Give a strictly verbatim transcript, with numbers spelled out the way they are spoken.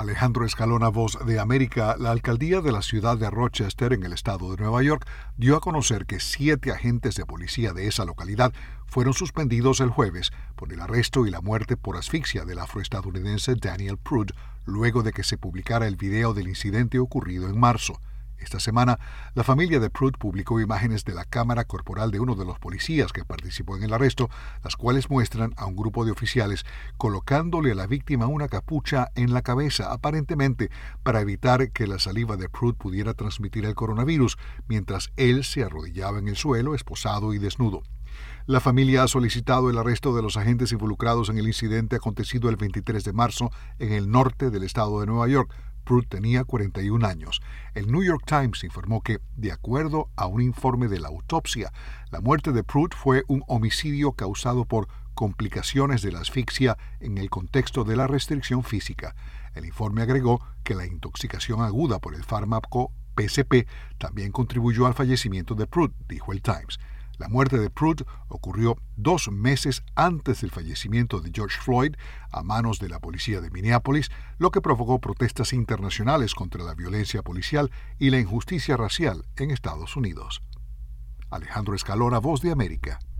Alejandro Escalona, Voz de América. La alcaldía de la ciudad de Rochester, en el estado de Nueva York, dio a conocer que siete agentes de policía de esa localidad fueron suspendidos el jueves por el arresto y la muerte por asfixia del afroestadounidense Daniel Prude, luego de que se publicara el video del incidente ocurrido en marzo. Esta semana, la familia de Prude publicó imágenes de la cámara corporal de uno de los policías que participó en el arresto, las cuales muestran a un grupo de oficiales colocándole a la víctima una capucha en la cabeza, aparentemente para evitar que la saliva de Prude pudiera transmitir el coronavirus, mientras él se arrodillaba en el suelo, esposado y desnudo. La familia ha solicitado el arresto de los agentes involucrados en el incidente acontecido el veintitrés de marzo en el norte del estado de Nueva York. Prude tenía cuarenta y un años. El New York Times informó que, de acuerdo a un informe de la autopsia, la muerte de Prude fue un homicidio causado por complicaciones de la asfixia en el contexto de la restricción física. El informe agregó que la intoxicación aguda por el fármaco P C P también contribuyó al fallecimiento de Prude, dijo el Times. La muerte de Prude ocurrió dos meses antes del fallecimiento de George Floyd a manos de la policía de Minneapolis, lo que provocó protestas internacionales contra la violencia policial y la injusticia racial en Estados Unidos. Alejandro Escalona, Voz de América.